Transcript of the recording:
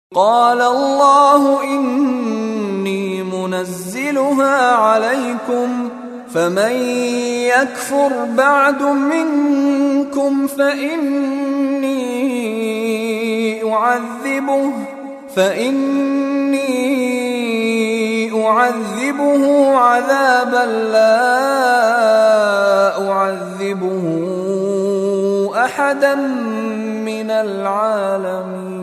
قال الله إني منزلها عليكم فمن يكفر بعد منكم فإني أعذبه عذابا لا أعذبه أحدا من العالمين.